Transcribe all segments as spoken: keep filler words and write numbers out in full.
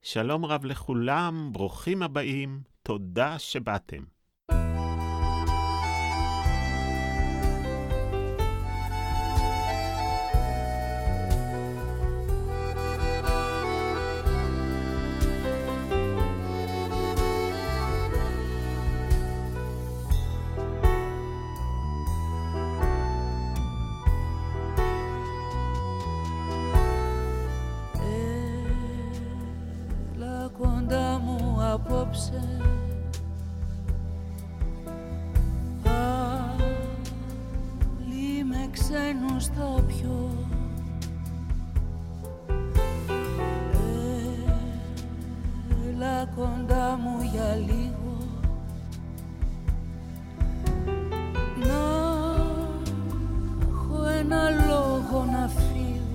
שלום רב לכולם, ברוכים הבאים, תודה שבאתם. Απόψε πάλι με ξένους θα πιω. Έλα κοντά μου για λίγο να έχω ένα λόγο να φύγω.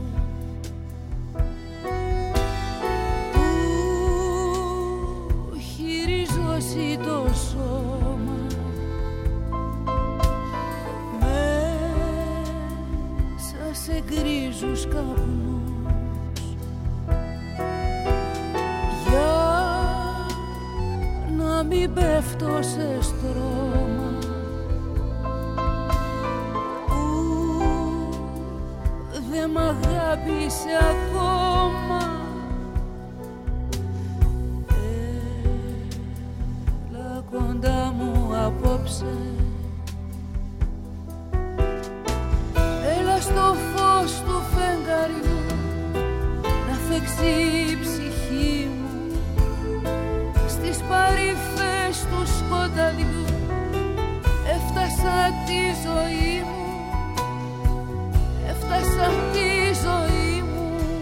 Το σώμα μέσα σε γκρίζους καπνούς για να μην πέφτω σε στρώμα που δεν μ' αγάπησε ακόμα. Κοντά μου απόψε έλα στο φως του φεγγαριού να φέξει η ψυχή μου στις παρυφές του σκοταδιού. Έφτασα τη ζωή μου, έφτασα τη ζωή μου.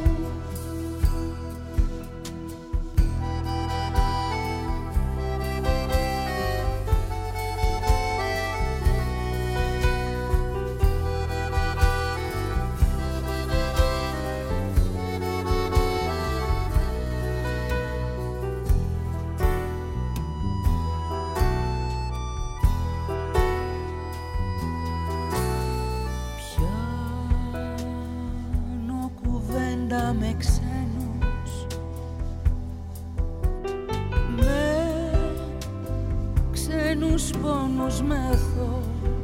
Με ξένους, με ξένους πόνους μεθώ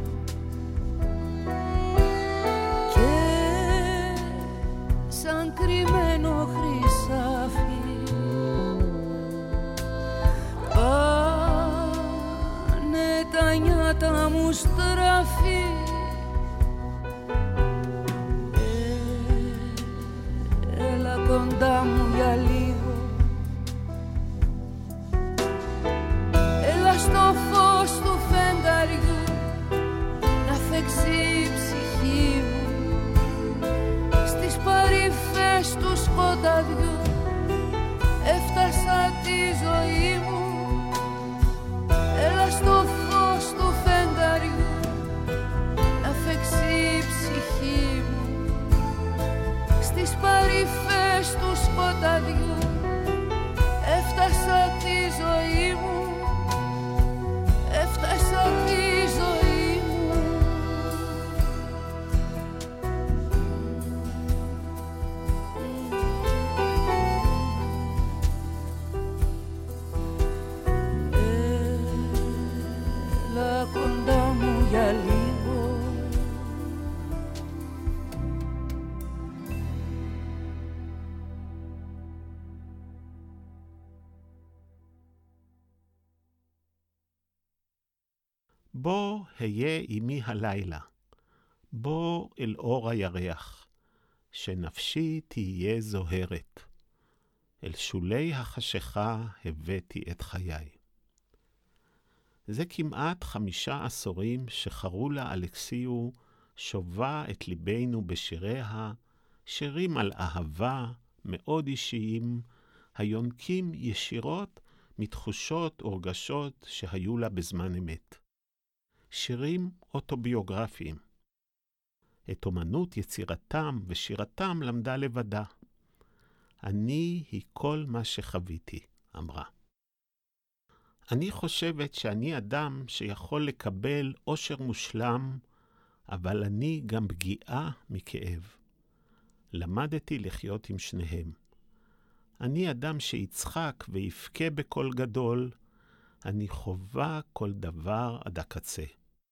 και σαν κρυμμένο χρυσάφι πάνε τα νιάτα μου στραφή. Κοντά μου για λίγο έλα στο φως του φεγγαριού να φέξει η ψυχή μου στις παρυφές του σκοταδιού. Έφτασα τη ζωή μου, έλα στο φως του φεγγαριού να φέξει η ψυχή μου στις παρυφές του σκοταδιού. Έφτασα τη ζωή μου, έφτασα τη ζωή μου. Έλα κοντά μου για λίγο בוא היה עמי הלילה, בוא אל אור הירח, שנפשי תהיה זוהרת. אל שולי החשיכה הבאתי את חיי. זה כמעט חמישה עשורים שחרולה אלכסיו שובה את ליבנו בשיריה, שירים על אהבה מאוד אישיים, היונקים ישירות מתחושות ורגשות שהיו לה בזמן אמת. שירים אוטוביוגרפיים. את אומנות יצירתם ושירתם למדה לבדה. אני היא כל מה שחוויתי, אמרה. אני חושבת שאני אדם שיכול לקבל אושר מושלם, אבל אני גם פגיעה מכאב. למדתי לחיות עם שניהם. אני אדם שיצחק ויבכה בקול גדול, אני חובה כל דבר עד הקצה.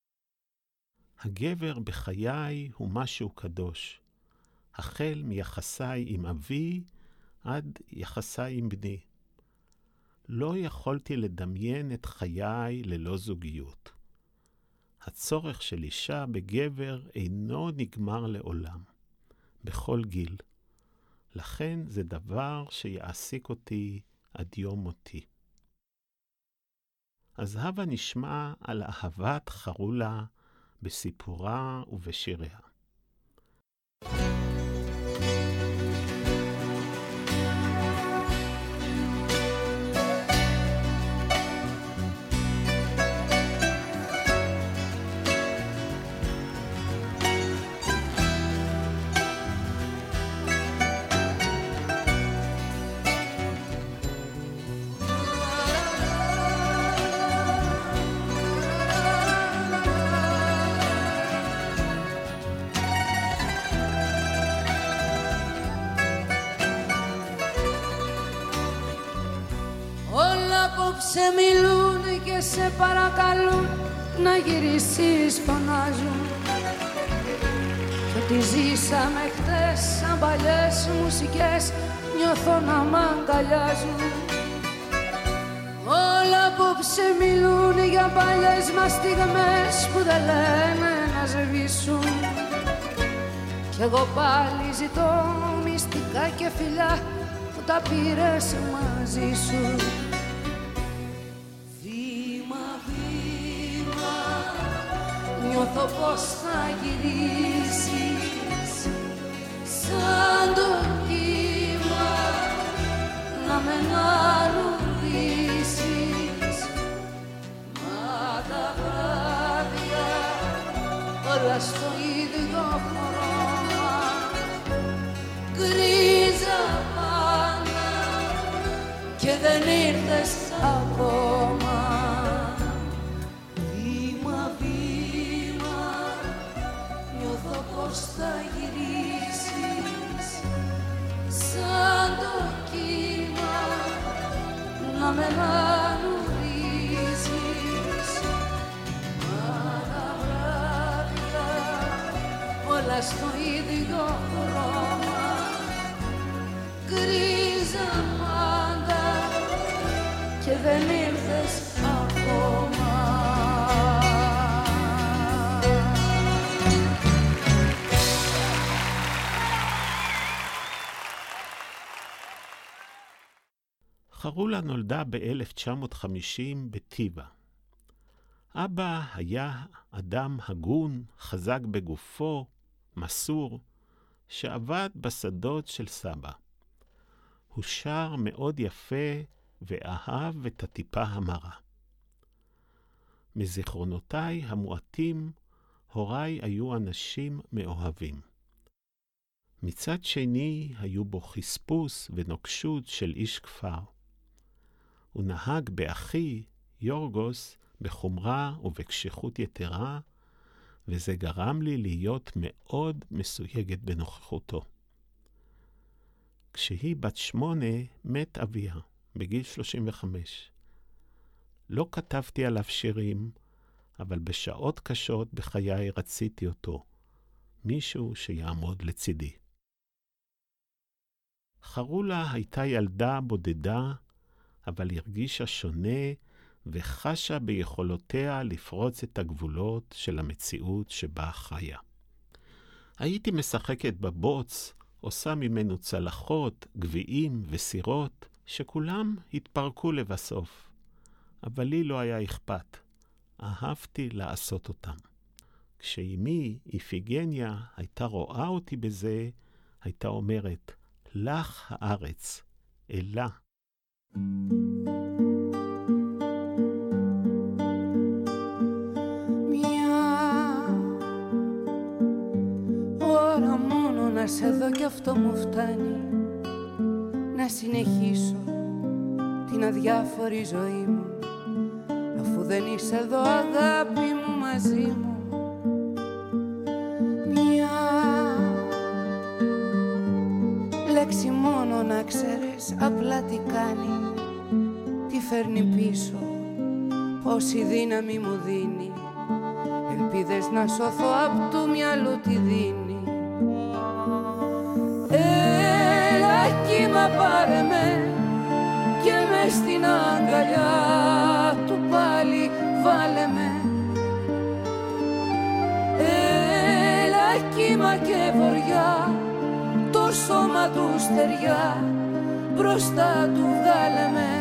הגבר בחיי הוא משהו קדוש, החל מיחסיי עם אבי עד יחסיי עם בני. לא יכולתי לדמיין את חיי ללא זוגיות. הצורך של אישה בגבר אינו נגמר לעולם, בכל גיל. לכן זה דבר שיעסיק אותי עד יום מותי. אז הבה נשמע על אהבת חרולה בסיפורה ובשיריה. Σε μιλούν και σε παρακαλούν να γυρίσεις, φωνάζουν κι ότι ζήσαμε χτες σαν παλιές μουσικές νιώθω να μ' αγκαλιάζουν. Όλα απόψε μιλούν για παλιές μας στιγμές που δεν λένε να σβήσουν κι εγώ πάλι ζητώ μυστικά και φιλιά που τα πήρες μαζί σου. Νιώθω πως θα γυρίσεις σαν το κύμα να με αναλουβήσεις. Μα τα βράδια όλα στο ίδιο χρώμα γκρίζα πάντα και δεν ήρθες ακόμα. Θα γυρίσεις σαν το κύμα να με αναλουβήσεις. Μα τα βράδια όλα στο ίδιο χρώμα γκρίζα πάντα και δεν ήρθες ακόμα. חרולה נולדה ב-אלף תשע מאות וחמישים בטיבה. אבא היה אדם הגון, חזק בגופו, מסור, שעבד בשדות של סבא. הוא שר מאוד יפה ואהב את הטיפה המרה. מזיכרונותיי המועטים, הוריי היו אנשים מאוהבים. מצד שני היו בו חספוס ונוקשות של איש כפר. הוא נהג באחי, יורגוס, בחומרה ובקשיחות יתרה, וזה גרם לי להיות מאוד מסויגת בנוכחותו. כשהיא בת שמונה, מת אביה, בגיל שלושים וחמש. לא כתבתי עליו שירים, אבל בשעות קשות בחיי רציתי אותו, מישהו שיעמוד לצידי. חרולה הייתה ילדה בודדה, אבל הרגישה שונה וחשה ביכולותיה לפרוץ את הגבולות של המציאות שבה חיה. הייתי משחקת בבוץ, עושה ממנו צלחות, גביעים וסירות, שכולם התפרקו לבסוף. אבל לי לא היה אכפת. אהבתי לעשות אותם. כשאימי, איפיגניה, הייתה רואה אותי בזה, הייתה אומרת, לך הארץ, אלה. Ώρα μόνο να σε δω κι αυτό μου φτάνει. Να συνεχίσω την αδιάφορη ζωή μου, αφού δεν είσαι εδώ αγάπη μου μαζί μου. λέξη μόνο να ξέρεις απλά τι κάνει, τι φέρνει πίσω, πόση δύναμη μου δίνει, ελπίδες να σωθώ απ' του μυαλού τη δίνει. Έλα κύμα πάρε με και μες στην αγκαλιά του πάλι βάλε με. Έλα κύμα και βοριά, το σώμα του στεριά, μπροστά του βγάλε με.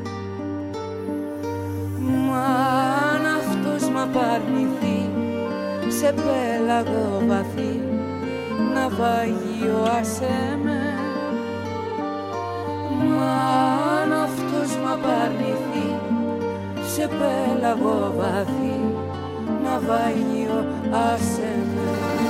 Μα αν αυτός μ' απαρνηθεί σε πέλαγο βαθύ, ναυάγιο άσε με. Μα αν αυτός μ' απαρνηθεί σε πέλαγο βαθύ, ναυάγιο άσε με.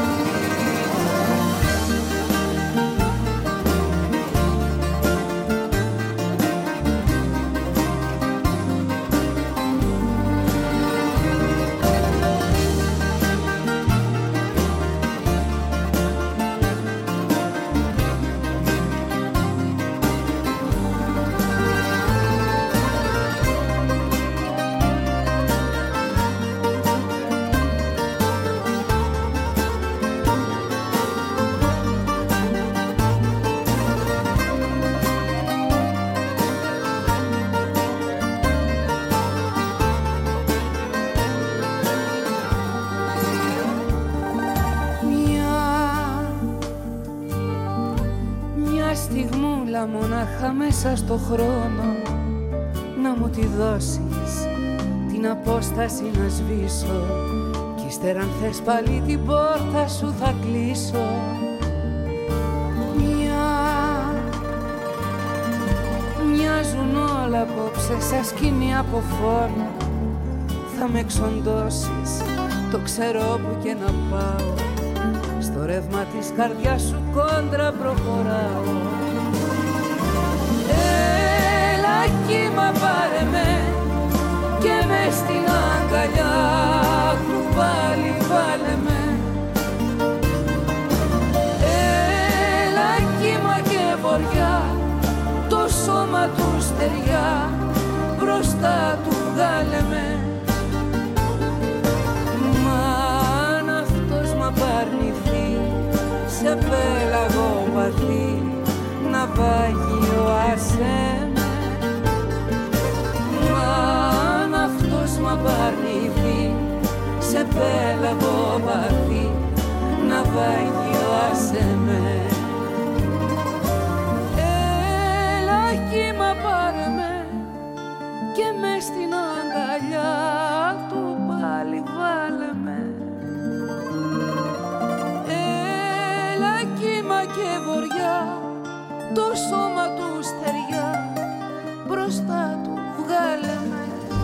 Μονάχα μέσα στο χρόνο να μου τη δώσεις, την απόσταση να σβήσω, κι ύστερα αν θες πάλι την πόρτα σου θα κλείσω. Μια, μοιάζουν όλα απόψε σαν σκηνή από φόρμα, θα με εξοντώσεις, το ξέρω όπου και να πάω, στο ρεύμα της καρδιάς σου κόντρα προχωράω. Κύμα πάρε με και μες στην αγκαλιά του πάλι βάλε με. Έλα κύμα και βοριά, το σώμα του στεριά, μπροστά του βγάλε με. Μα αν αυτός μ' απαρνηθεί σε πέλαγο βαθύ, ναυάγιο άσε με. Αν αυτός μ' απαρνηθεί σε πέλαγο βαθύ, ναυάγιο άσε με. Έλα κύμα πάρε με και μες στην αγκαλιά του πάλι βάλε με. Έλα κύμα και βοριά, το σώμα του στεριά, μπροστά του βγάλε με.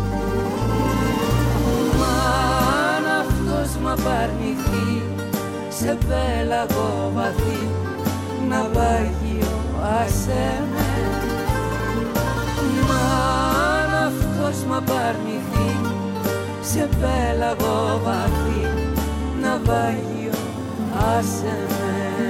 Μα αν αυτός μ' απαρνηθεί σε πέλαγο βαθύ, ναυάγιο άσε με. Μα αν αυτός μ' απαρνηθεί σε πέλαγο βαθύ, ναυάγιο άσε με.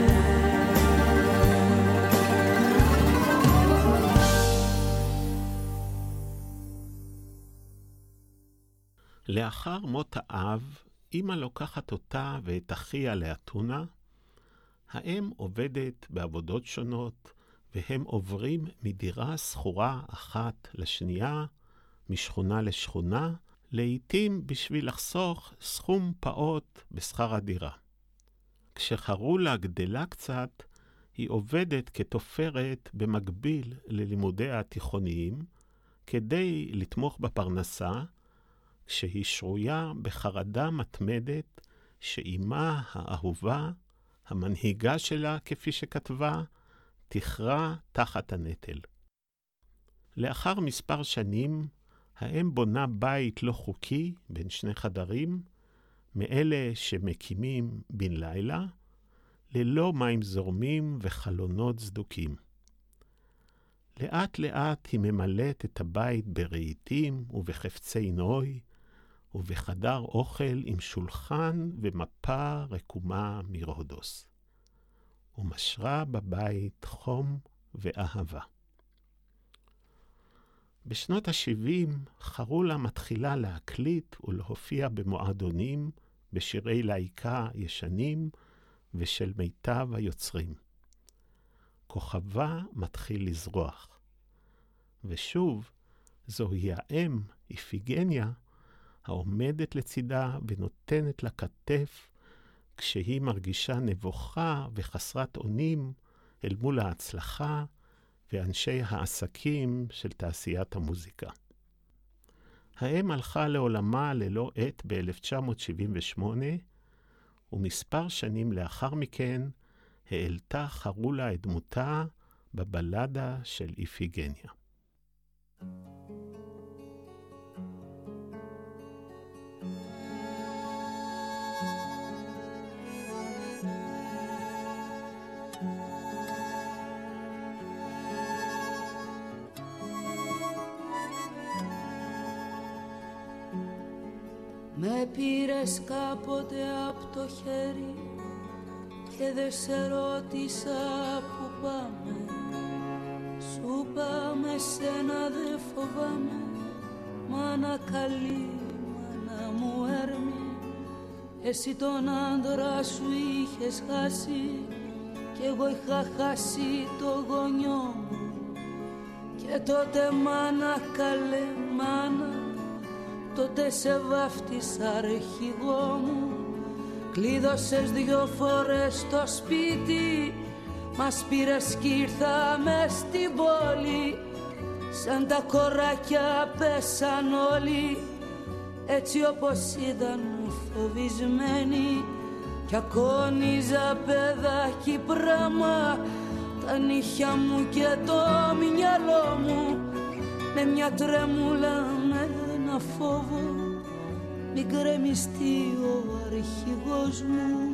לאחר מות האב, אמא לוקחת אותה ואת אחיה לאתונה, האם עובדת בעבודות שונות, והם עוברים מדירה סחורה אחת לשנייה, משכונה לשכונה, לעתים בשביל לחסוך סכום פעוט בשכר הדירה. כשחרולה גדלה קצת, היא עובדת כתופרת במקביל ללימודיה התיכוניים, כדי לתמוך בפרנסה, כשהיא שרויה בחרדה מתמדת שאימה האהובה, המנהיגה שלה כפי שכתבה, תכרע תחת הנטל. לאחר מספר שנים, האם בונה בית לא חוקי בין שני חדרים, מאלה שמקימים בן לילה, ללא מים זורמים וחלונות סדוקים. לאט לאט היא ממלאת את הבית ברהיטים ובחפצי נוי, ובחדר אוכל עם שולחן ומפה רקומה מרודוס. ומשרה בבית חום ואהבה. בשנות ה-שבעים חרולה מתחילה להקליט ולהופיע במועדונים בשירי להיקה ישנים ושל מיטב היוצרים. כוכבה מתחיל לזרוח. ושוב, זוהי האם, איפיגניה, העומדת לצידה ונותנת לה כתף כשהיא מרגישה נבוכה וחסרת אונים אל מול ההצלחה ואנשי העסקים של תעשיית המוזיקה. האם הלכה לעולמה ללא עת ב-אלף תשע מאות שבעים ושמונה, ומספר שנים לאחר מכן העלתה חרולה את דמותה בבלדה של איפיגניה. Με πήρες κάποτε απ' το χέρι και δεν σε ρώτησα που πάμε. Σου πάμε σένα δε φοβάμαι, μάνα καλή, μάνα μου έρμη. Εσύ τον άντρα σου είχες χάσει κι εγώ είχα χάσει το γονιό μου. Και τότε μάνα καλέ μάνα, τότε σε βάφτισα αρχηγό μου. Κλείδωσες δυο φορές το σπίτι, μας πήρες κι ήρθαμε στην πόλη. Σαν τα κοράκια πέσαν όλοι, έτσι όπως ήταν φοβισμένοι. Κι ακόνιζα παιδάκι πράμα, τα νύχια μου και το μυαλό μου. Με μια τρέμουλα με ένα φόβο, μην γκρεμιστεί ο αρχηγός μου.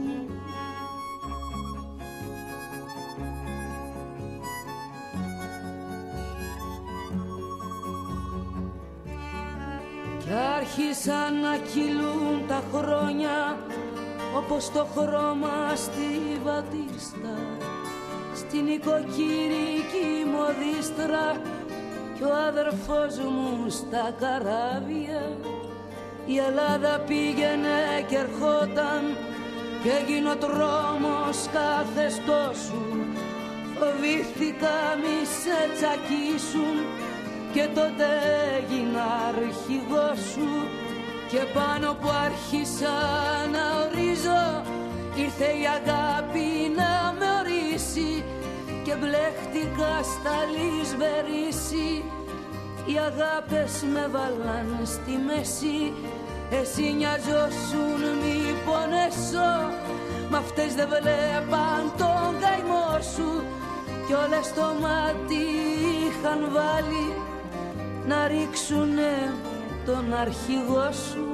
Κι άρχισαν να κυλούν τα χρόνια, όπως το χρώμα στη βατίστα, στην οικοκυρική μοδίστρα κι ο αδερφός μου στα καράβια. Η Ελλάδα πήγαινε και ερχόταν και έγινε ο τρόμος καθεστώσου. Φοβήθηκα μη σε τσακίσουν και τότε έγινα αρχηγός σου. Και πάνω που άρχισα να ορίζω, ήρθε η αγάπη να με ορίσει και μπλέχτηκα στα λησβερίσι. Οι αγάπες με βάλαν στη μέση, εσύ νοιαζόσουν μη πονέσω. Μ' αυτές δεν βλέπαν τον καημό σου κι όλες στο μάτι είχαν βάλει να ρίξουνε τον αρχηγό σου.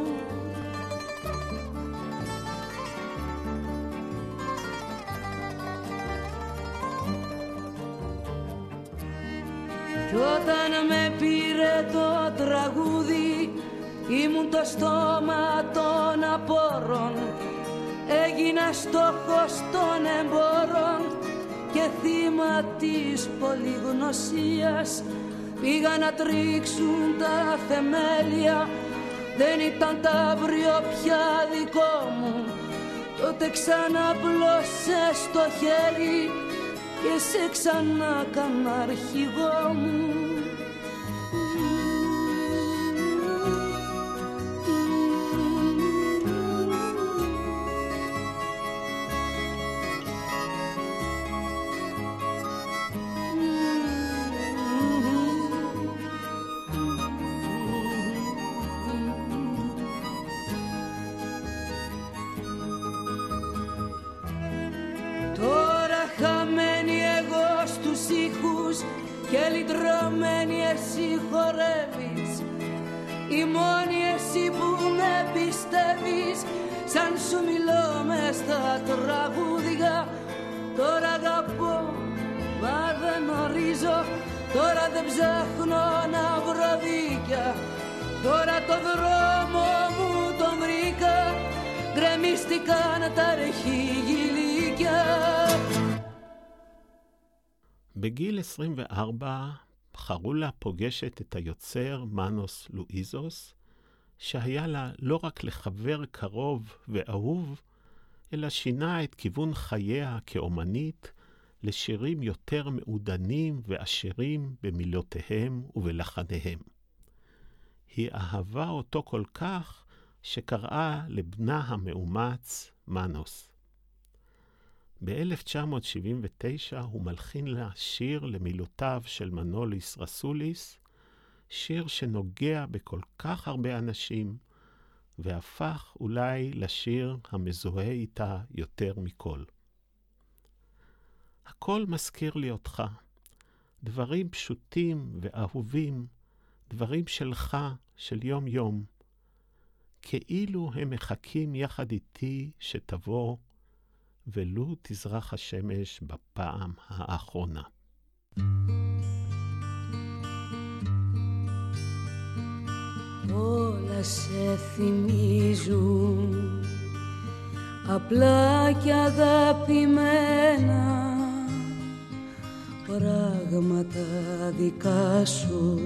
Κι όταν με πήρε το τραγούδι, ήμουν το στόμα των απόρων. Έγινα στόχος των εμπόρων και θύμα της πολυγνωσίας. Πήγα να τρίξουν τα θεμέλια, δεν ήταν ταύριο πια δικό μου. Τότε ξανά πλώσες το χέρι και σε ξανά κάνα αρχηγό μου. Και λυτρωμένη εσύ χορεύεις, η μόνη εσύ που με πιστεύεις. Σαν σου μιλώ μες στα τραγούδια, τώρα αγαπώ μα δεν ορίζω. Τώρα δεν ψάχνω να βρω δίκια, τώρα το δρόμο μου τον βρήκα. Γκρεμίστηκαν τα αρχηγηλίκια. בגיל עשרים וארבע חרולה פוגשת את היוצר מנוס לואיזוס, שהיה לה לא רק לחבר קרוב ואהוב, אלא שינה את כיוון חייה כאומנית לשירים יותר מעודנים ועשירים במילותיהם ובלחניהם. היא אהבה אותו כל כך שקראה לבנה המאומץ מנוס. ב-אלף תשע מאות שבעים ותשע הוא מלחין לה שיר למילותיו של מנוליס רסוליס, שיר שנוגע בכל כך הרבה אנשים, והפך אולי לשיר המזוהה איתה יותר מכל. הכל מזכיר לי אותך, דברים פשוטים ואהובים, דברים שלך, של יום יום, כאילו הם מחכים יחד איתי שתבוא, ולו תזרח השמש בפעם האחרונה. Όλα σε θυμίζουν απλά και αγαπημένα πράγματα δικά σου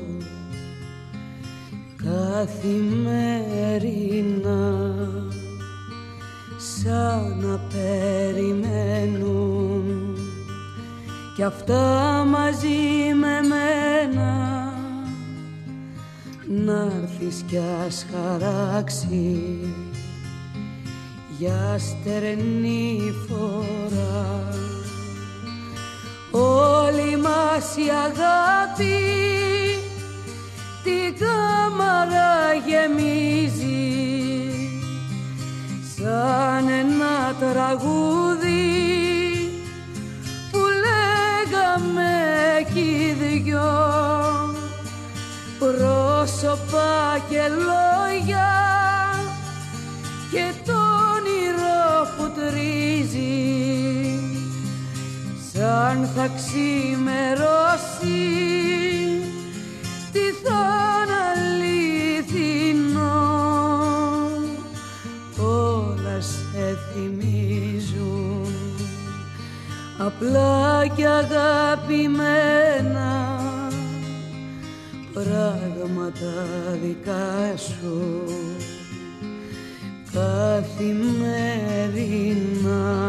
καθημερινά, σαν να περιμένουν κι αυτά μαζί με μένα, να'ρθεις κι ας χαράξει για στερνή φορά. Όλη μας η αγάπη την κάμαρα γεμίζει, σαν ένα τραγούδι που λέγαμε κι οι δυο, πρόσωπα και λόγια και το όνειρο που τρίζει, σαν θα ξημερώσει τι θα είναι αληθινό. Όλα σε θυμίζουν απλά και αγαπημένα πράγματα δικά σου καθημερινά.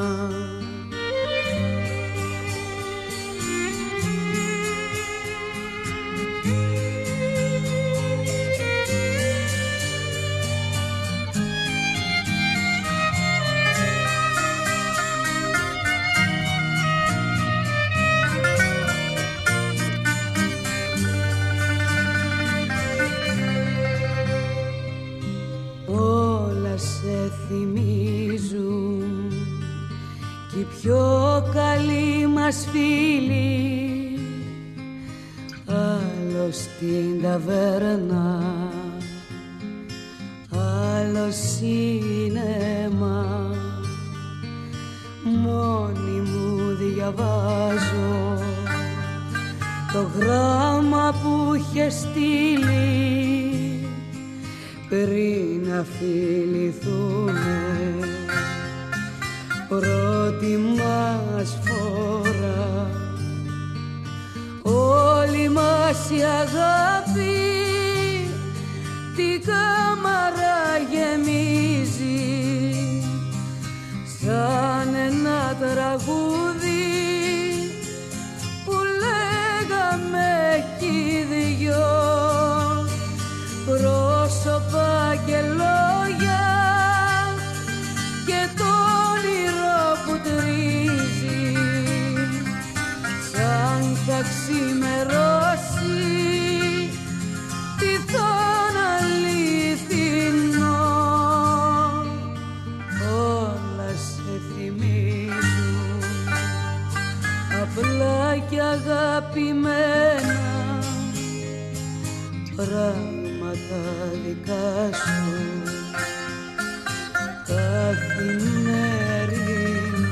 Θυμίζουν κι οι πιο καλοί μας φίλοι, άλλο στην ταβέρνα, άλλο σίνεμα. Μόνη μου διαβάζω το γράμμα που είχε στείλει πριν να φιληθούμε πρώτη μας φορά. Όλη μας η αγάπη την κάμαρα γεμίζει, σαν ένα τραγούδι που λέγαμε κι οι δυο, πρόσωπα και λόγια και το όνειρο που τρίζει, σαν θα ξημερώσει τι θα είναι αληθινό. Όλα σε θυμίζουν απλά και αγαπημένα πράγματα δικά σου καθημερινά.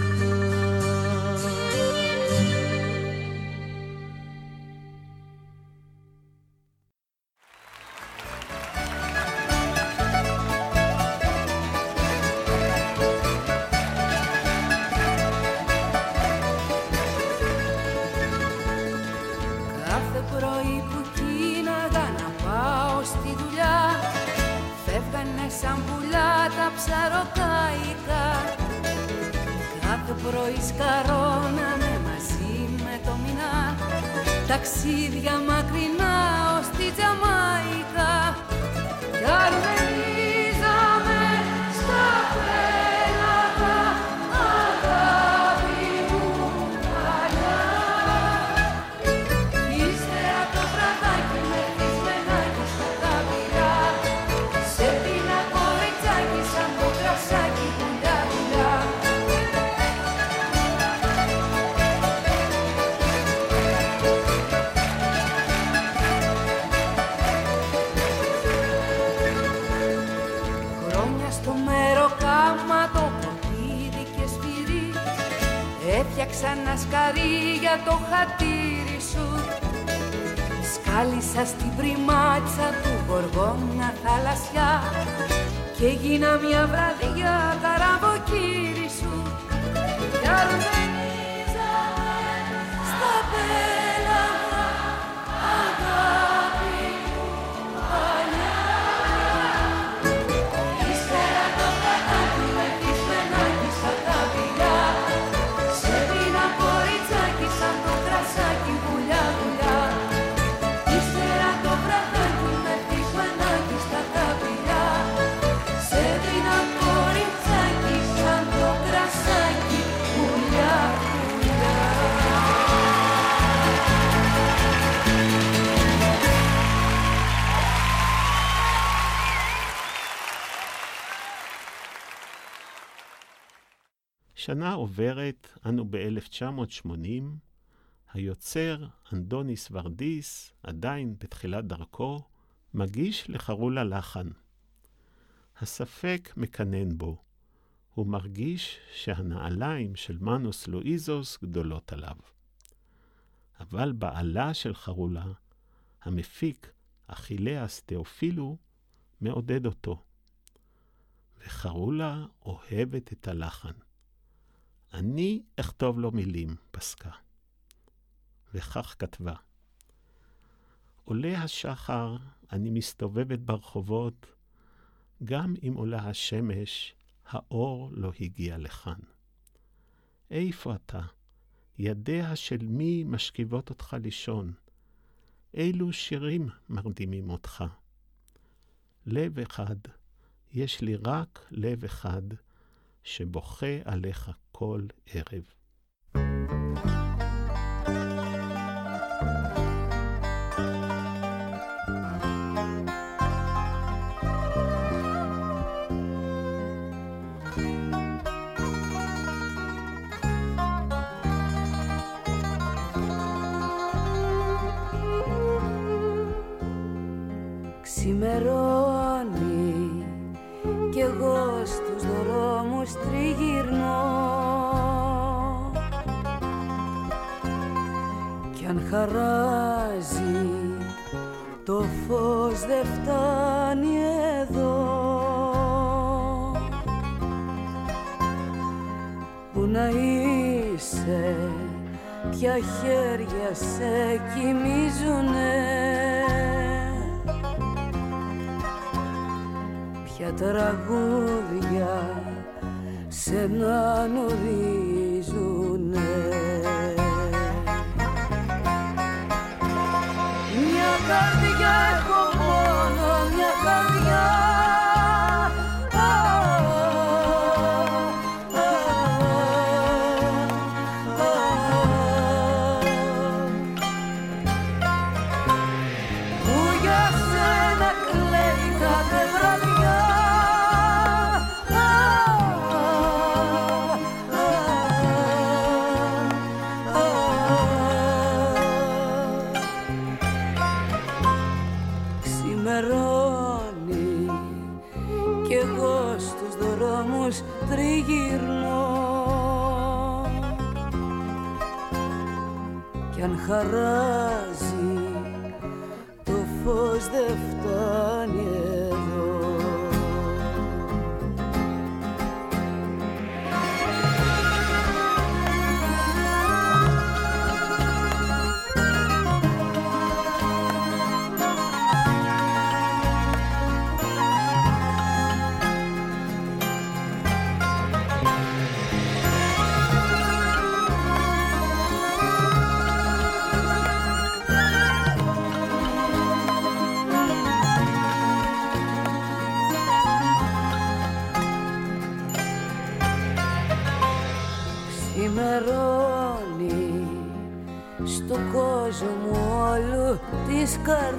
σαν πουλιά τα ψαροκάικα. Κάθε πρωί σκαρώναμε μαζί με το μηνά, ταξίδια μακρινά ως τη Τζαμάικα. Κι αρμενίζαμε στα πέλαγα, αγάπη μου παλιά. Ύστερα το βραδάκι με χτισμενάκι στα καπηλιά, σε πίνα κοριτσάκι σαν το κρασάκι πουλιά πουλιά. Έφτιαξα ένα σκαρί για το χατήρι σου. Σκάλισα στην πριμάτσα του γοργόνα θαλασσιά και έγινα μια βραδιά καραβοκύρι σου. Κι αρμενίζαμε στα πέλαγα, αγάπη μου παλιά. Ύστερα το κατάκι με χτισμενάκι στα καπηλιά, σαν το κρασάκι βουλιά βουλιά. Ύστερα το βραδάκι με χτισμενάκι στα καπηλιά, σε δίνα κοριτσάκι σαν το κρασάκι βουλιά βουλιά. שנה עוברת, אנו ב-אלף תשע מאות שמונים, היוצר אנדוניס ורדיס, עדיין בתחילת דרכו, מגיש לחרולה לחן. הספק מקנן בו, הוא מרגיש שהנעליים של מנוס לואיזוס גדולות עליו. אבל בעלה של חרולה, המפיק אכילאס תאופילו, מעודד אותו. וחרולה אוהבת את הלחן. אני אכתוב לו מילים, פסקה. וכך כתבה: עולה השחר, אני מסתובבת ברחובות, גם אם עולה השמש, האור לא הגיע לכאן. איפה אתה? ידיה של מי משכיבות אותך לישון? אילו שירים מרדימים אותך? לב אחד, יש לי רק לב אחד, שבוכה עליך כל ערב. Ξημερώνει κι εγώ στους δρόμους τριγυρνώ, κι αν χαράζει το φως δεν φτάνει εδώ. Πού να είσαι, ποια χέρια σε κοιμίζουνε, ποια τραγούδια σε να νουρίζουνε. Μια καρδιά έχω μόνο, μια καρδιά, που για σένα κλαίει κάθε βραδιά. Τριγυρνώ, κι αν χαράζει το φως δεν φτάνει εδώ.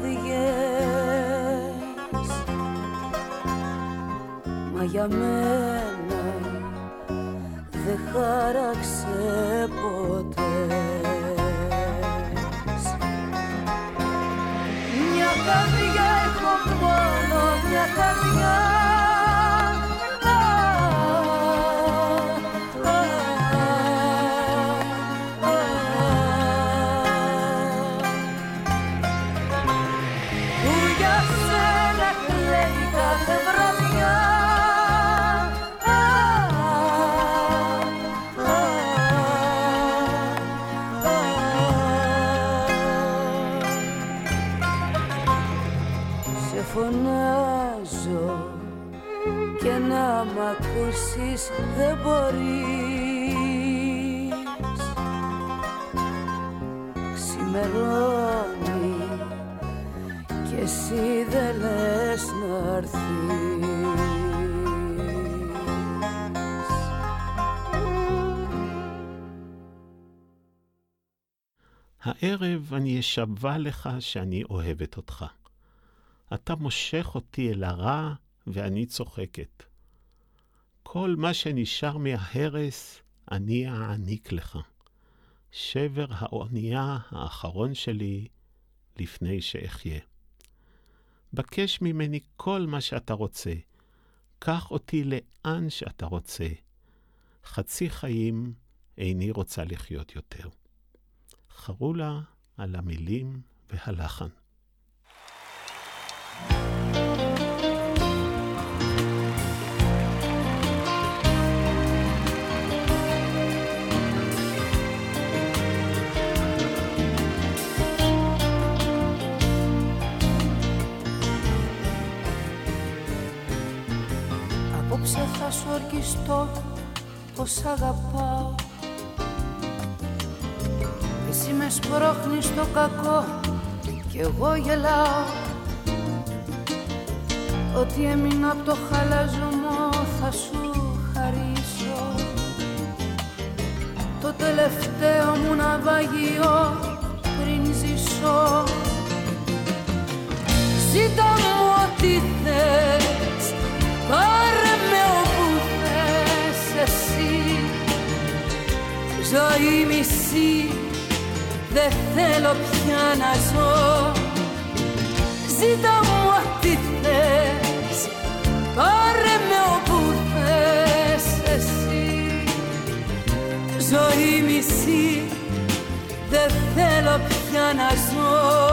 καρδιές, μα για μένα δεν χάραξε ποτέ. Μια καρδιά έχω μόνο, μια καρδιά. Φωνάζω και να μ' ακούσεις δεν μπορείς. Ξημερώνει κι εσύ δεν λες να'ρθείς. הערב אני אשבע לך שאני אוהבת אותך. אתה מושך אותי אל הרע ואני צוחקת. כל מה שנשאר מההרס אני אעניק לך. שבר האונייה האחרון שלי לפני שאחיה. בקש ממני כל מה שאתה רוצה. קח אותי לאן שאתה רוצה. חצי חיים איני רוצה לחיות יותר. חרולה על המילים והלחן. Απόψε θα σου ορκιστώ πως αγαπάω. Εσύ με σπρώχνεις στο κακό κι εγώ γελάω. Ό,τι έμεινα απ' το χαλαζωμό θα σου χαρίσω. Το τελευταίο μου ναυαγιό πριν ζήσω. Ζήτα μου ό,τι θες, πάρε με όπου θες εσύ. Ζωή μισή, δεν θέλω πια να ζω. Ζήτα μου ό,τι θες, πάρε με όπου θες εσύ. Ζωή μισή, δεν θέλω πια να ζω.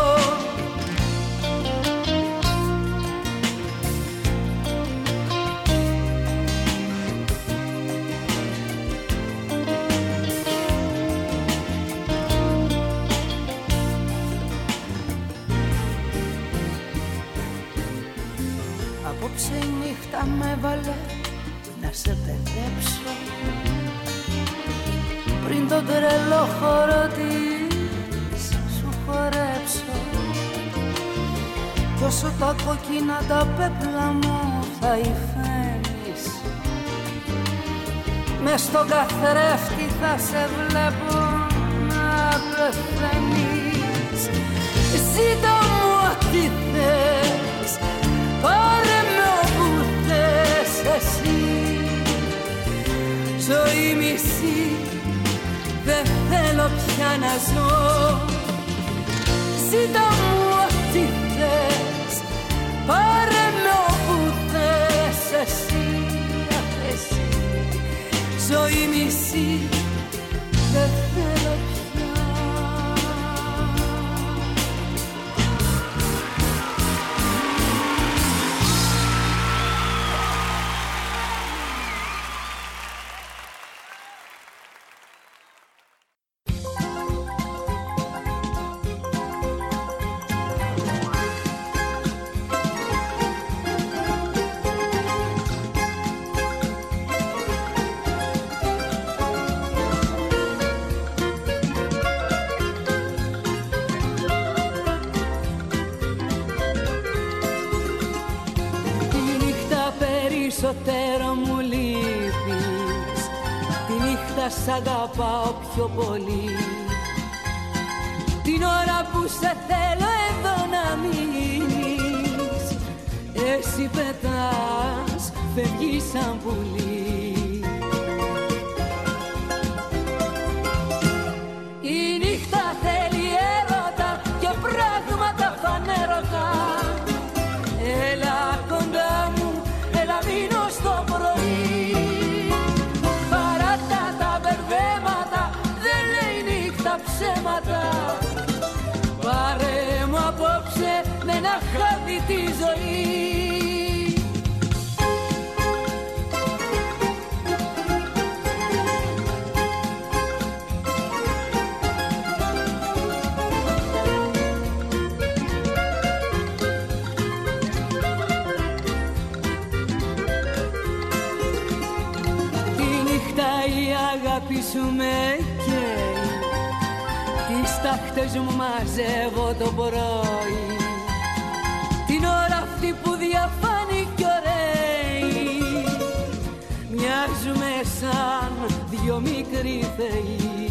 Απόψε η νύχτα με βάλε να σε παιδέψω. Πριν τον τρελό χώρο της σου χορέψω. Κι όσο τα κόκκινα τα πέπλα μου θα υφαίνεις, μες στον καθρέφτη θα σε βλέπω να πεθαίνεις. Ζήτα μου ό,τι θες, πάρε με όπου θες εσύ. Ζωή μισή, δεν θέλω πια να ζω. Ζήτα μου ό,τι θες, πάρε με όπου θες εσύ, εσύ. Ζωή μισή, δεν θέλω πια. Περισσότερο μου λείπεις, τη νύχτα σ' αγαπάω πιο πολύ. Την ώρα που σε θέλω εδώ να μείνεις. Εσύ πετάς, φεύγεις σαν πουλί. Η νύχτα θέλει έρωτα και πράγματα φανέρωτα. Έλα κοντά μου, έλα μείνω στο πρωί. Παράτα τα μπερδέματα, δεν λέει νύχτα ψέματα. Πάρε μου απόψε με ένα χάδι τη ζωή. Σου με καίει, τις τάχτες μου μαζεύω το πρωί. Την ώρα αυτή που διαφάνει κι ωραίοι, μοιάζουμε σαν δυο μικροί θεοί.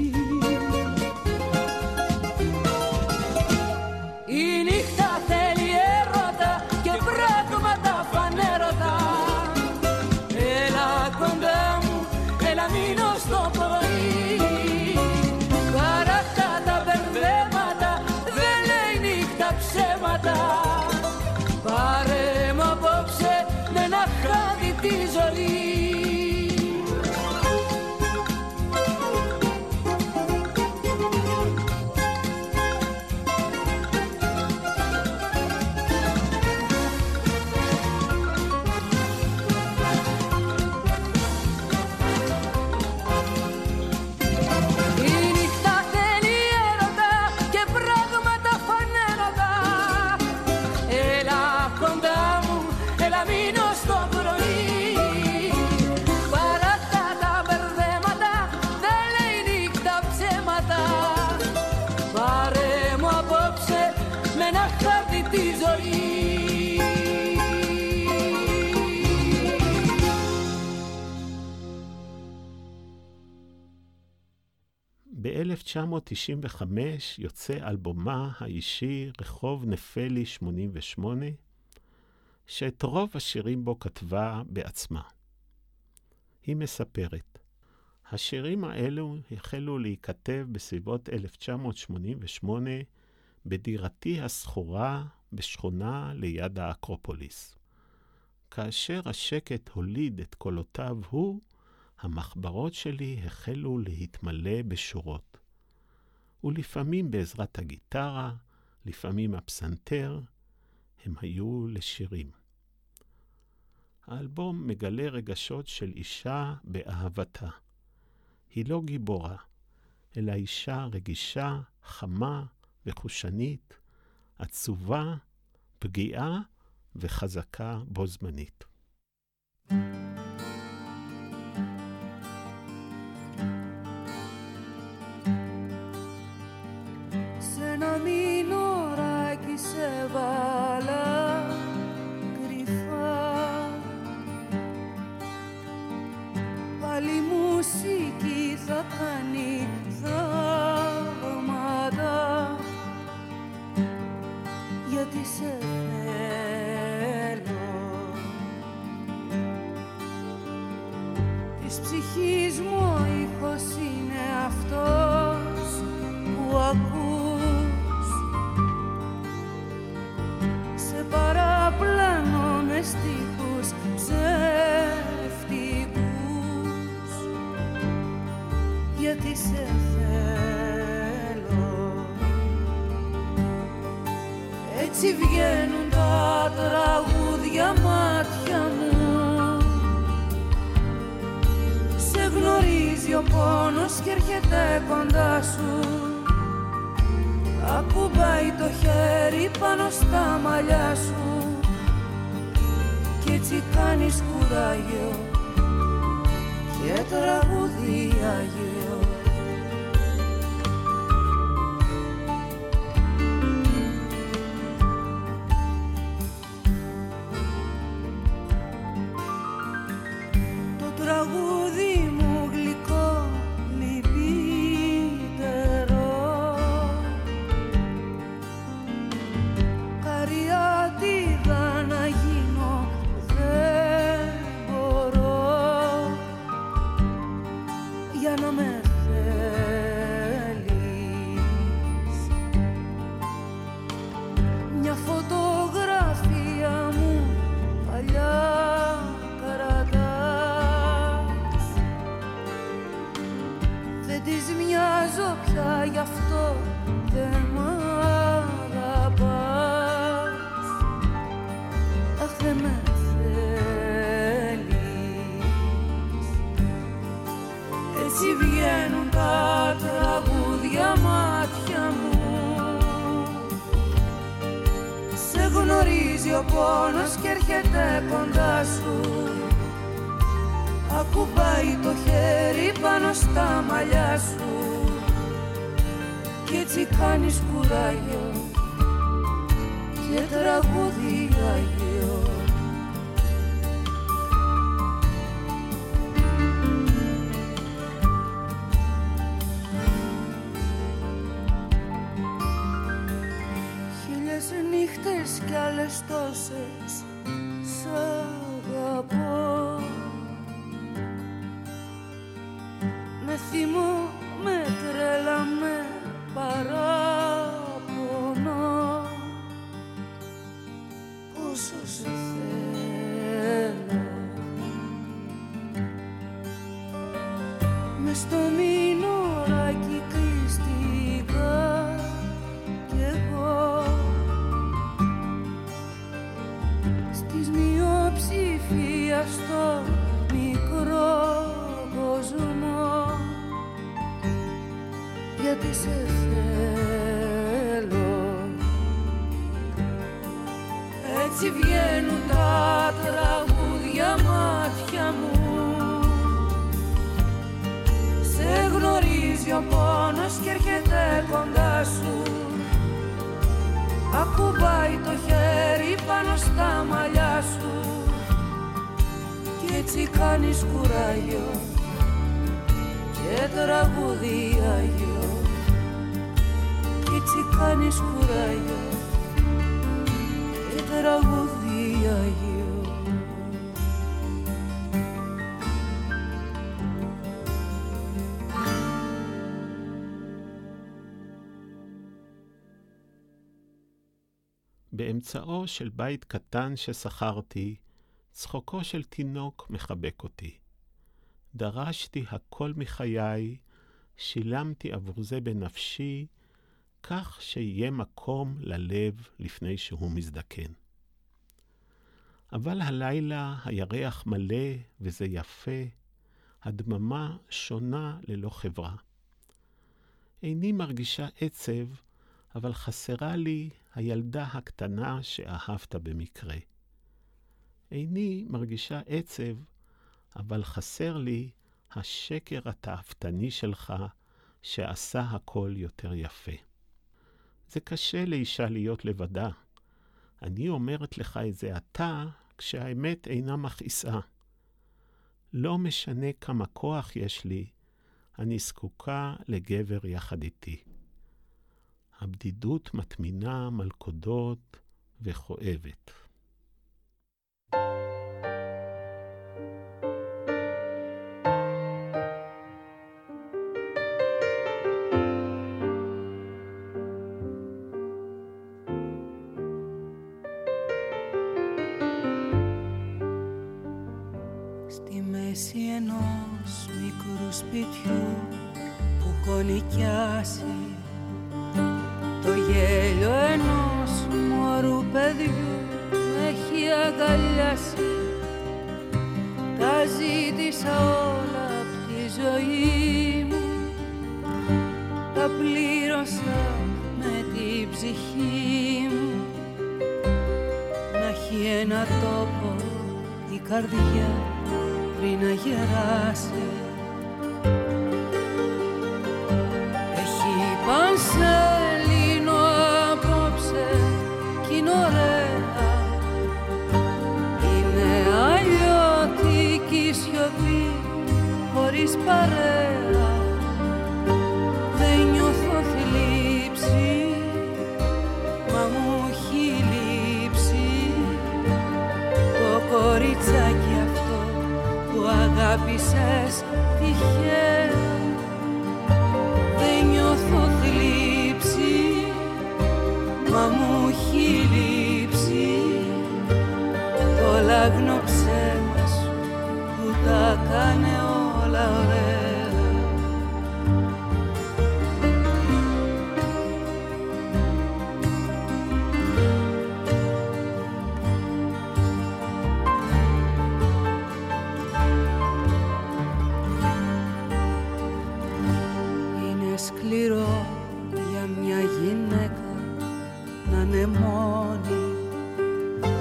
Η νύχτα θέλει έρωτα και πράγματα φανέρωτα. Έλα κοντά μου, έλα μείνω στο πρωί. Παράτα τα μπερδέματα, δεν λέει νύχτα ψέματα. Πάρε μου απόψε με ένα χάδι τη ζωή. ב-אלף תשע מאות תשעים וחמש יוצא אלבומה האישי רחוב נפלי שמונים ושמונה, שאת רוב השירים בו כתבה בעצמה. היא מספרת, השירים האלו החלו להיכתב בסביבות אלף תשע מאות שמונים ושמונה בדירתי הסחורה בשכונה ליד האקרופוליס. כאשר השקט הוליד את קולותיו הוא, המחברות שלי החלו להתמלא בשורות. ולפעמים בעזרת הגיטרה, לפעמים הפסנתר, הם היו לשירים. האלבום מגלה רגשות של אישה באהבתה. היא לא גיבורה, אלא אישה רגישה, חמה וחושנית, עצובה, פגיעה וחזקה בו זמנית. Σε ένα μηνωράκι σε βάλα κρυφά, πάλι μουσική θα κάνει θαύματα, γιατί σε θέλω. Της ψυχής μου ο ήχος είναι αυτός που ακούς, σε παραπλανώ με στίχους ψεύτικους, γιατί σε θέλω. Έτσι βγαίνουν τα τραγούδια μάτια μου, σε γνωρίζει ο πόνος και έρχεται κοντά σου, ακουμπάει το χέρι πάνω στα μαλλιά σου κι έτσι κάνεις κουράγιο και τραγούδι Άγιο. Το τραγούδι μου γλυκό λυπητερό, γνωρίζει ο πόνος και έρχεται κοντά σου. Ακουμπάει το χέρι πάνω στα μαλλιά σου κι έτσι κάνεις κουράγιο και τραγούδι Άγιο. Χίλιες νύχτες κι άλλες τόσες σ' αγαπώ. Με θυμό, με τρέλα, με παράπονο. Πόσο σε θέλω. Μες στο μηνωράκι κρυστικά κι εγώ. Στις μειοψηφία στο μικρό κόσμο. Γιατί σε θέλω. Έτσι βγαίνουν τα τραγούδια μάτια μου. Σε γνωρίζει ο πόνος και έρχεται κοντά σου. Ακουμπάει το χέρι πάνω στα μαλλιά σου κι έτσι κάνεις κουράγιο και τραγούδι Άγιο. Κι έτσι κάνεις κουράγιο και τραγούδι Άγιο. באמצעו של בית קטן ששכרתי, צחוקו של תינוק מחבק אותי. דרשתי הכל מחיי, שילמתי עבור זה בנפשי, כך שיהיה מקום ללב לפני שהוא מזדקן. אבל הלילה הירח מלא וזה יפה, הדממה שונה ללא חברה. איני מרגישה עצב, אבל חסרה לי הילדה הקטנה שאהבת במקרה. איני מרגישה עצב, אבל חסר לי השקר התאוותני שלך שעשה הכל יותר יפה. זה קשה לאישה להיות לבדה. אני אומרת לך את זה אתה, כשהאמת אינה מכעיסה. לא משנה כמה כוח יש לי, אני זקוקה לגבר יחד איתי. הבדידות מטמינה מלכודות וכואבת. Στη μέση ενός μικρού σπιτιού που έχω νοικιάσει, το γέλιο ενός μωρού παιδιού με έχει αγκαλιάσει. Τα ζήτησα όλα απ' τη ζωή μου, τα πλήρωσα με την ψυχή μου. Να έχει ένα τόπο η καρδιά πριν να γεράσει. Έχει πανσελίνο απόψε κι είναι ωραία. Είναι αλλιώτικη σιωπή χωρίς παρέα. Δεν νιώθω θλίψη, μα μου έχει λείψει το κοριτσάκι αυτό που αγάπησες τυχαία. Δεν νιώθω θλίψη, μα μου έχει λείψει το λάγνο ψέμα σου που τα κάνε όλα ωραία. Σκληρό για μια γυναίκα να είναι μόνη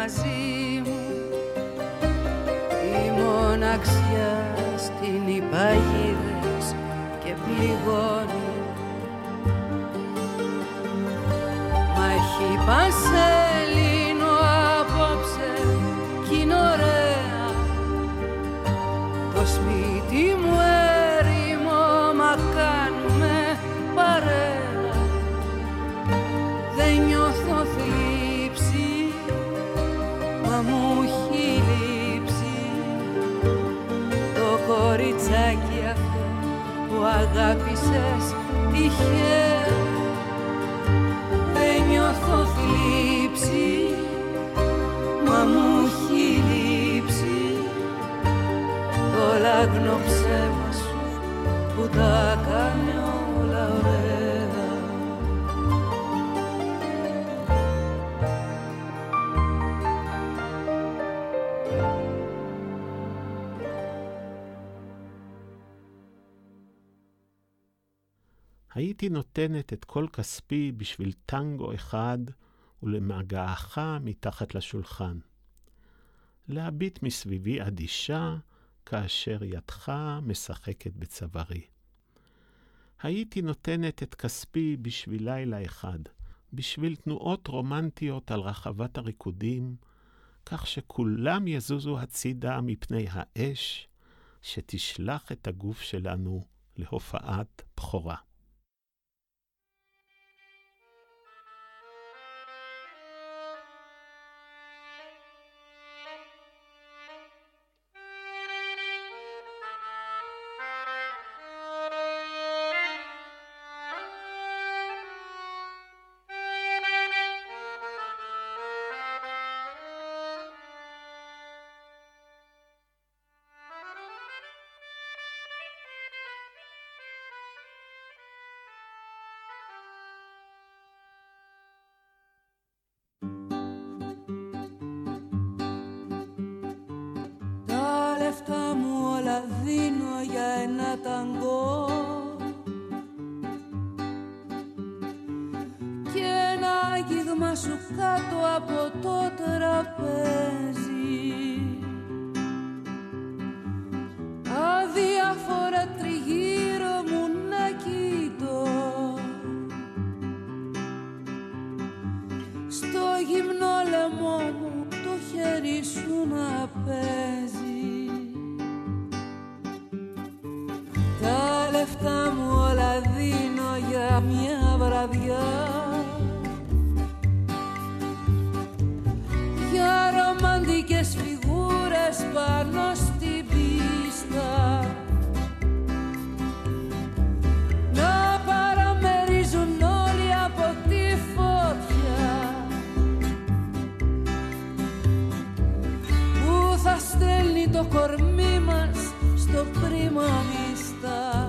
μαζί μου. Η μοναξιά στείνει παγίδες και πληγώνει. Μα έχει πανσέλινο απόψε κι είναι ωραία. Το σπίτι μου έρημο, μα κάνουμε παρέα. Δεν νιώθω θλίψη, μα μου έχει λείψει το κοριτσάκι αυτό που αγάπησες τυχαία. Δεν νιώθω θλίψη, μα μου έχει λείψει το λάγνο ψέμα σου που τα κάνει όλα ωραία. הייתי נותנת את כל כספי בשביל טנגו אחד ולמגעך מתחת לשולחן. להביט מסביבי אדישה כאשר ידך משחקת בצווארי. הייתי נותנת את כספי בשביל לילה אחד, בשביל תנועות רומנטיות על רחבת הריקודים, כך שכולם יזוזו הצידה מפני האש שתשלח את הגוף שלנו להופעת בכורה. Αυτά μου όλα δίνω για ένα ταγκό και ένα άγγιγμα σου κάτω από το τραπέζι. Αδιάφορα τριγύρω μου να κοιτώ, στο γυμνό λαιμό μου το χέρι σου να παίζει. Τα λεφτά μου όλα δίνω για μια βραδιά, για ρομαντικές φιγούρες πάνω στην πίστα, να παραμερίζουν όλοι από τη φωτιά που θα στέλνει το κορμί μας στο πρίμα μίστα.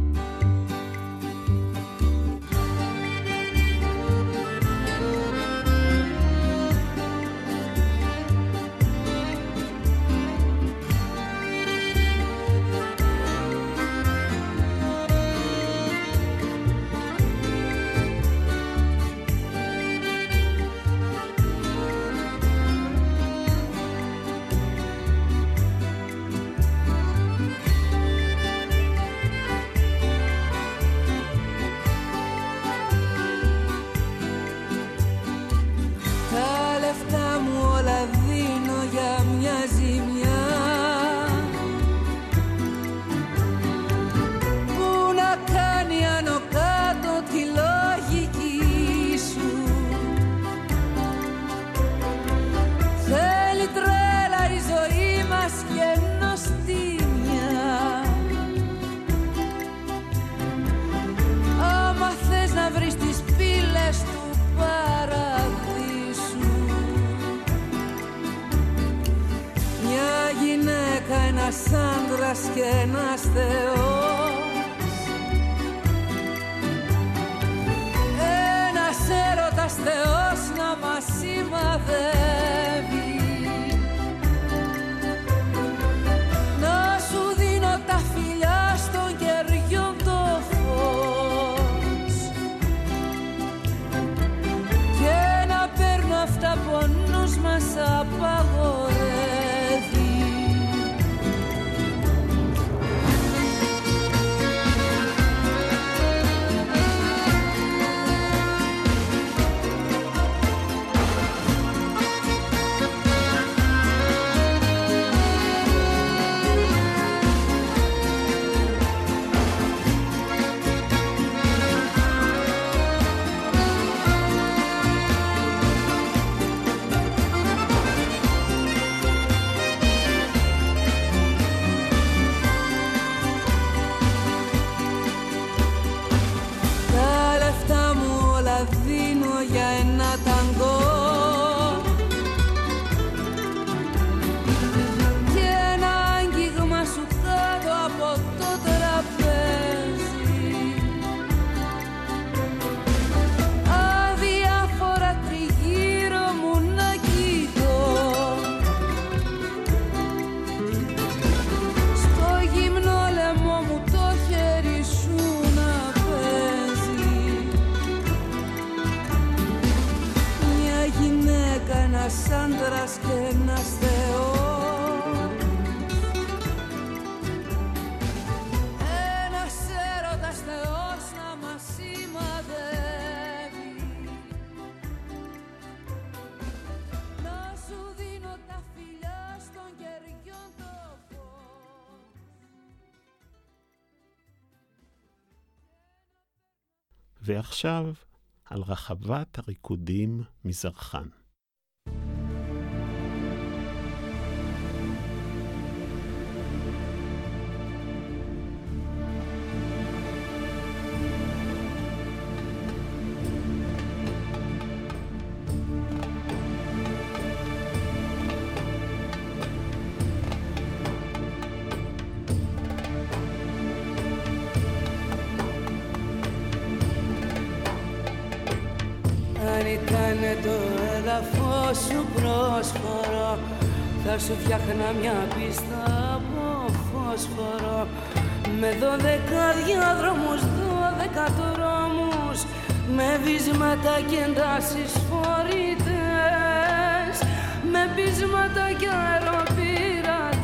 Ένας άντρας και ένας θεός, ένας έρωτας θεός να μας σημαδεύει, να σου δίνω τα φιλιά στον κεριό το φως και να παίρνω αυτά που ο νους μας μας απαγορεύει. Άντρας και ένας θεός, ένας έρωτας θεός να μας σημαδεύει. Να σου δίνω τα φιλιά στον κεριόν το φως. ועכשיו על רחבת הריקודים מזרחן. Το έδαφος σου πρόσφορο, θα σου φτιάχνα μια πίστα από φόσφορο, με δώδεκα διάδρομους, δώδεκα δρόμους, με βίσματα και εντάσεις φορητές, με πείσματα και αεροπειρατές.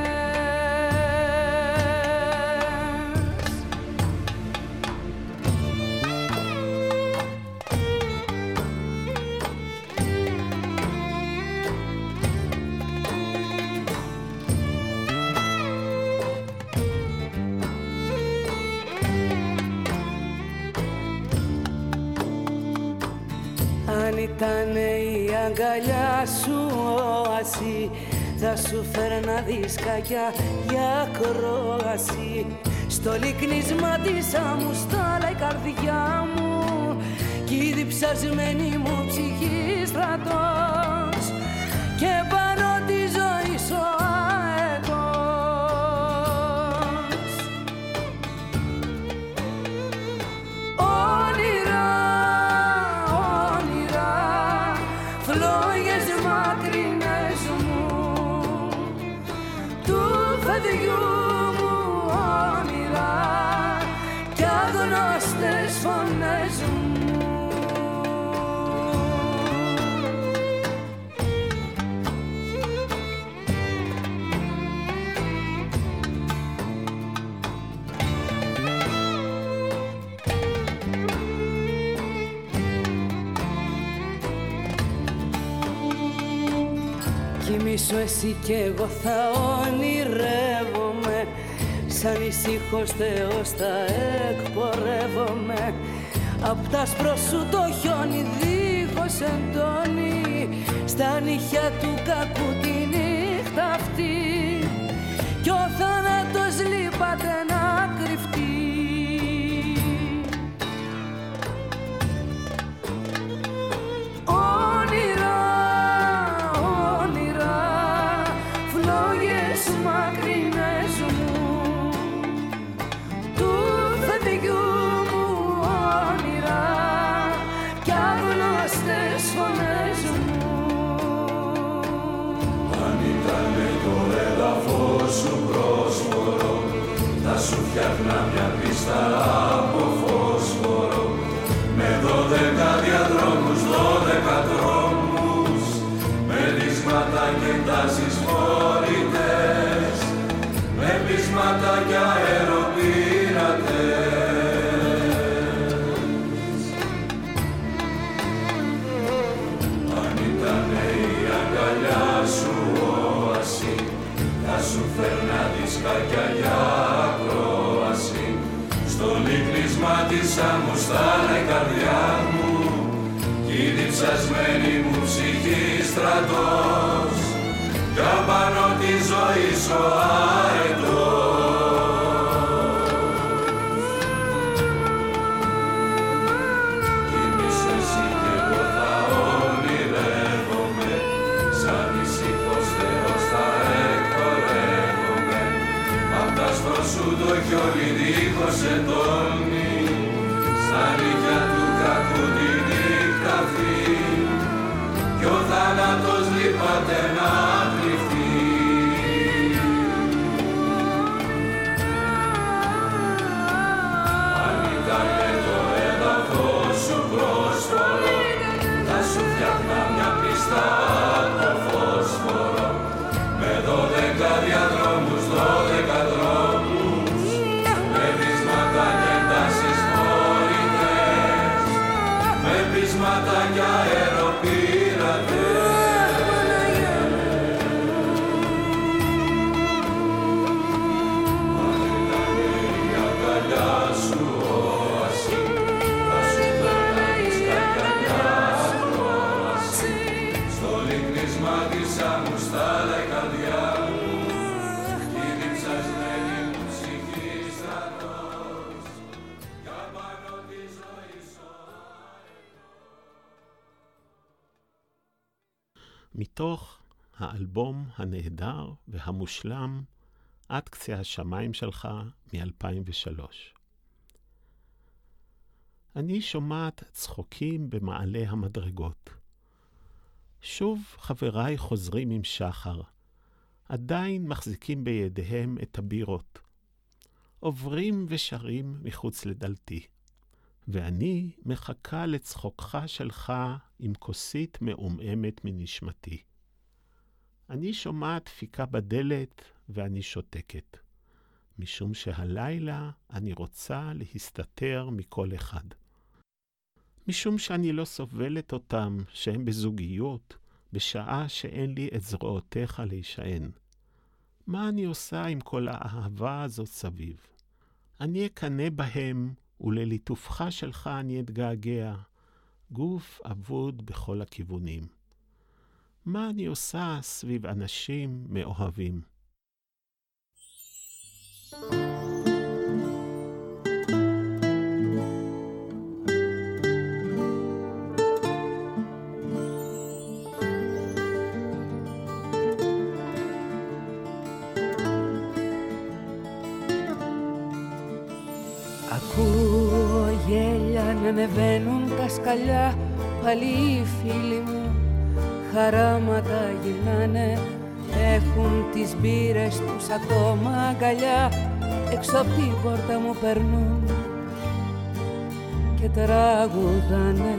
Αν ήταν η αγκαλιά σου όαση, θα σου φέρνα δισκάκια για κρόαση. Στο λυκνίσμα της άμμου στάλα η καρδιά μου, κι η διψασμένη μου ψυχή στρατός, και πάνω τη ζωή σου αετός. Όνειρα, φλόγες μακρινές μου, του παιδιού μου όνειρα κι αγνώστες φωνές μου. Κοιμήσου εσύ κι εγώ θα ονειρεύομαι, σαν ησύχος Θεός θα εκπορεύομαι. Απ' τ' άσπρο σου το χιόνι δίχως εντόνι, στα νύχια του κακού τη νύχτα αυτή, κι ο θάνατος λείπατε να κρυφτεί. Μακρινές μου, του παιδιού μου όνειρα κι αγνώστες φωνές μου. Αν ήτανε το έδαφος σου πρόσφορο, θα σου φτιάχνα μια πίστα από φόσφορο, με δώδεκα διαδρόμους, δώδεκα δρόμους, με ζήσω αετός. Κοιμήσου εσύ κι εγώ θα ονειρεύομαι, σαν ησύχος Θεός θα εκπορεύομαι. Απ' τα άστρο σου το χιόνι δίχως εντώνει, στα νύχια του κακού τη νύχτα φύγει, κι ο θάνατος λείπατε να κρυφτεί. Αν ήταν το έδαφος σου πρόσφορο, θα σου φτιάχνα μια πίστα από φόσφορο, με δώδεκα διαδρόμους, δώδεκα δρόμους, με βίσματα και εντάσεις φορητές, με πείσματα και αεροπύρατες. Αν ήταν η αγκαλιά σου όαση, θα σου περνάς κακαλιά ακρόαση, στο λυκνίσμα της άμμου στάλα η καρδιά μου, η διψασμένη μου ψυχή στρατός, για πάνω τη ζωή σου. מתוך האלבום הנהדר והמושלם עד קצה השמיים שלך מ-אלפיים ושלוש. אני שומעת צחוקים במעלה המדרגות. שוב חבריי חוזרים עם שחר, עדיין מחזיקים בידיהם את הבירות. עוברים ושרים מחוץ לדלתי, ואני מחכה לצחוקך שלך עם כוסית מעומעמת מנשמתי. אני שומעת דפיקה בדלת ואני שותקת, משום שהלילה אני רוצה להסתתר מכל אחד. משום שאני לא סובלת אותם שהם בזוגיות, בשעה שאין לי את זרועותיך להישען. מה אני עושה עם כל האהבה הזאת סביב? אני אקנה בהם, ולליטופך שלך אני אתגעגע, גוף אבוד בכל הכיוונים. מה אני עושה סביב אנשים מאוהבים? Ακούω γέλια να ανεβαίνουν τα σκαλιά, πάλι οι φίλοι μου χαράματα γυρνάνε, έχουν τις μπύρες τους ακόμα αγκαλιά, έξω απ' την πόρτα μου περνούν και τραγουδάνε.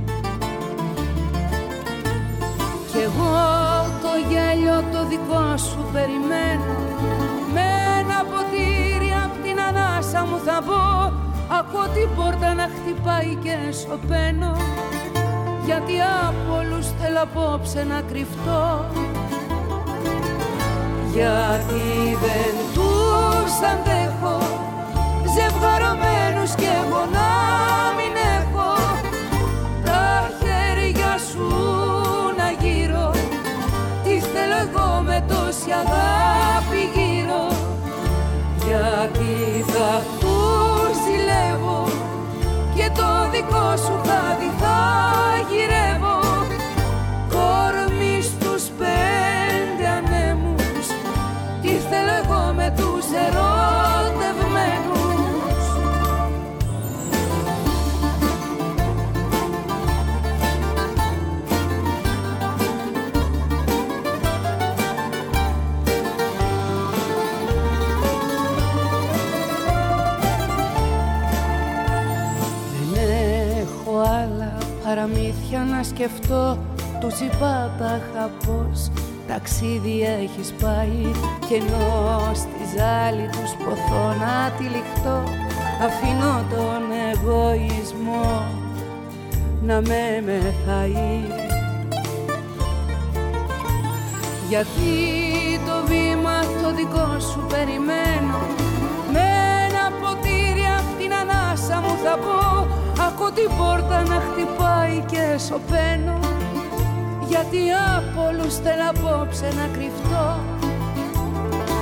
Κι εγώ το γέλιο το δικό σου περιμένω, με ένα ποτήρι απ' την ανάσα μου θα μπω, ακούω την πόρτα να χτυπάει και σωπαίνω, γιατί από όλους θέλω απόψε να κρυφτώ, γιατί δεν τους αντέχω ζευγαρωμένους κι εγώ να μην έχω τα χέρια σου να γύρω, τι θέλω εγώ με τόση αγάπη γύρω, γιατί θα τους ζηλεύω και το δικό σου χάδι θα γυρεύω, κορμί στους πέντε ανέμους, τι θέλω εγώ με τους ερωτευμένους. Παραμύθια να σκεφτώ, τους είπα τα είχα πως ταξίδι έχεις πάει, και ενώ στη ζάλη τους ποθώ να τυλιχτώ, αφήνω τον εγωισμό να με μεθαεί, γιατί το βήμα το δικό σου περιμένω, με ένα ποτήρι απ' την ανάσα μου θα πω, ακούω την πόρτα να χτυπάει και σωπαίνω, γιατί από όλους θέλω απόψε να κρυφτώ,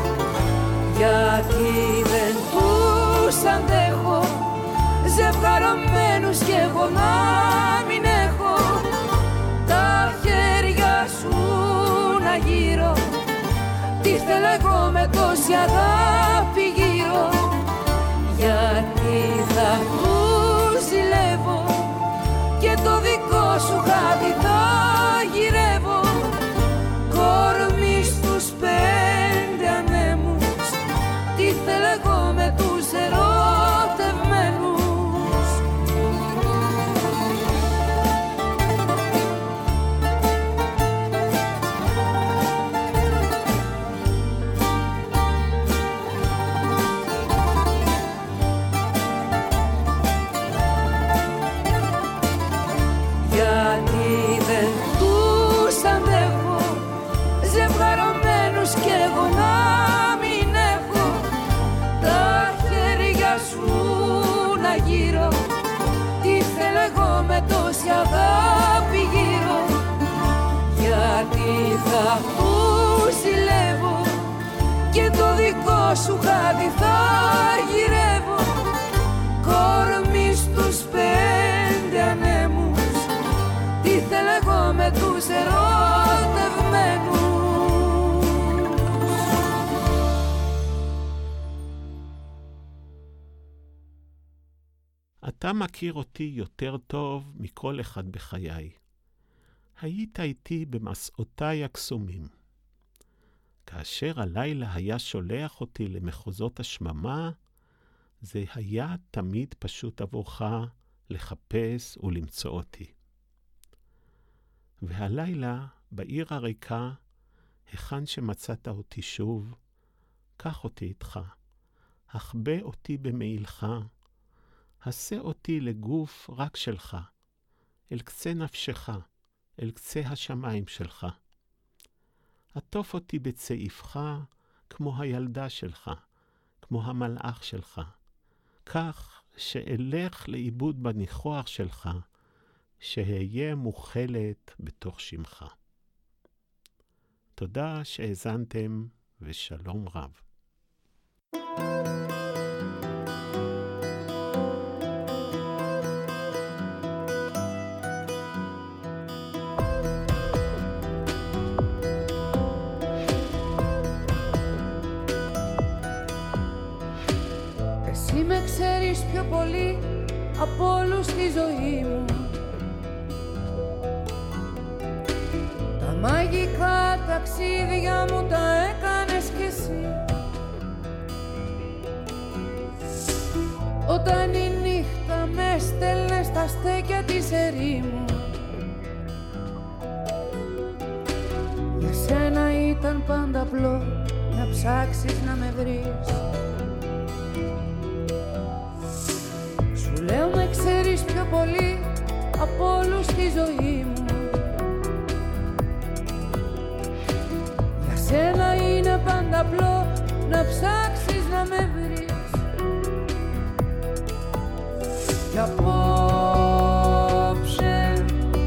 γιατί δεν τους αντέχω ζευγαρωμένους κι εγώ να μην έχω τα χέρια σου να γύρω. Τι θέλω εγώ με τόση αγάπη γύρω, γιατί θα τους ζηλεύω και το δικό σου χάδι θα γυρεύω. Κορμί στους πέντε ανέμους, τι θέλω εγώ με τους ερωτευμένους. Γιατί δεν τους αντέχω ζευγαρωμένους κι εγώ να μην έχω τα χέρια σου να γύρω. Τι θέλω εγώ με τόση αγάπη γύρω, γιατί θα τους ζηλεύω και το δικό σου χάδι θα γυρεύω. Κορμί στους πέντε ανέμους, τι θέλω εγώ με τους ερωτευμένους. אתה מכיר אותי יותר טוב מכל אחד בחיי. היית איתי במסעותיי הקסומים. כאשר הלילה היה שולח אותי למחוזות השממה, זה היה תמיד פשוט עבורך לחפש ולמצוא אותי. והלילה, בעיר הריקה, היכן שמצאת אותי שוב, קח אותי איתך, החבא אותי במעילך, עשה אותי לגוף רק שלך, אל קצה נפשך, אל קצה השמיים שלך. עטוף אותי בצעיפך כמו הילדה שלך, כמו המלאך שלך, כך שאלך לאיבוד בניחוח שלך, שאהיה מוכלת בתוך שמך. תודה שהאזנתם ושלום רב. Εσύ με ξέρεις πιο πολύ από όλους στη ζωή μου. Τα μαγικά ταξίδια μου τα έκανες κι εσύ. Όταν η νύχτα με στέλνε στα στέκια της ερήμου, για σένα ήταν πάντα απλό να ψάξεις να με βρεις. Σου λέω με ξέρεις πιο πολύ από όλους στη ζωή μου. Για σένα είναι πάντα απλό να ψάξεις να με βρεις. Κι απόψε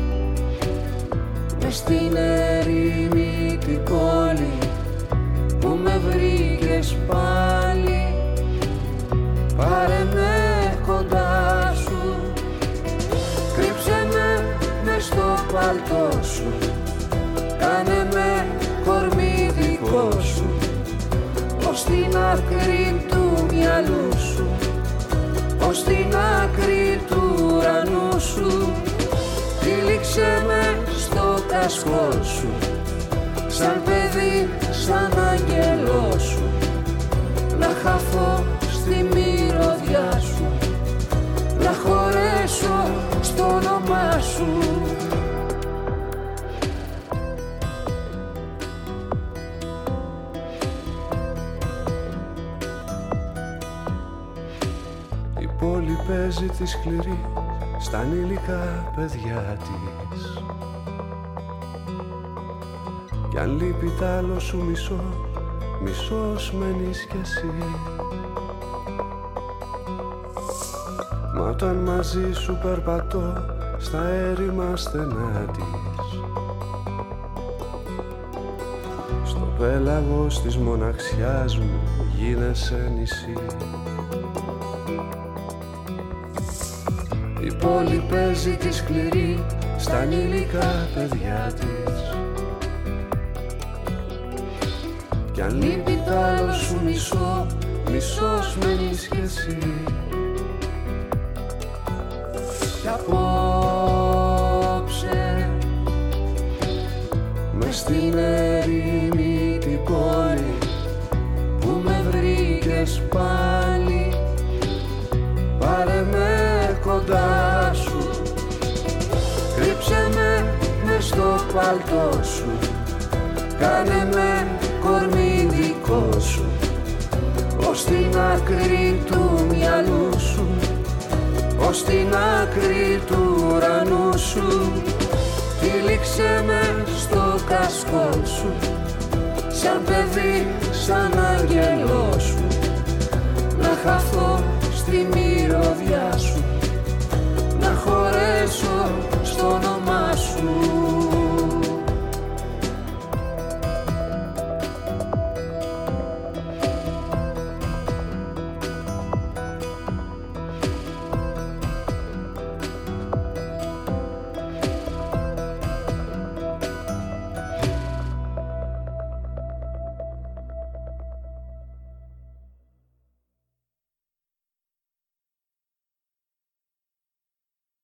μες στην ερήμη την πόλη που με βρήκες πάλι, πάρε με κοντά σου, κρύψε με μες στο παλτό σου, κάνε με κορμί δικό σου, ως την άκρη του μυαλού σου, ως την άκρη του ουρανού σου. Τύλιξε με στο κασκό σου, σαν παιδί, σαν άγγελό σου, να χαθώ στη μυρωδιά σου, να χωρέσω στο όνομά σου. Η πόλη παίζει τη σκληρή στα ανήλικα παιδιά της, κι αν λείπει τ' άλλο σου μισό, μισός μένεις κι εσύ. Μα όταν μαζί σου περπατώ στα έρημα στενά της, στο πέλαγος της μοναξιάς μου γίνεσαι νησί. Η πόλη παίζει τη σκληρή στα ανήλικα παιδιά της. Κι αν λείπει τ' άλλο σου μισό, μισός μένεις κι εσύ. Κι απόψε μες στην ερήμη την πόλη που με βρήκες πάλι, πάρε με κοντά σου, κρύψε με μες στο παλτό σου, κάνε με κορμί δικό σου, ως την άκρη του μυαλού σου, ως την άκρη του ουρανού σου. Τυλίξε με στο κασκό σου, σαν παιδί, σαν άγγελό σου, να χαθώ στη μυρωδιά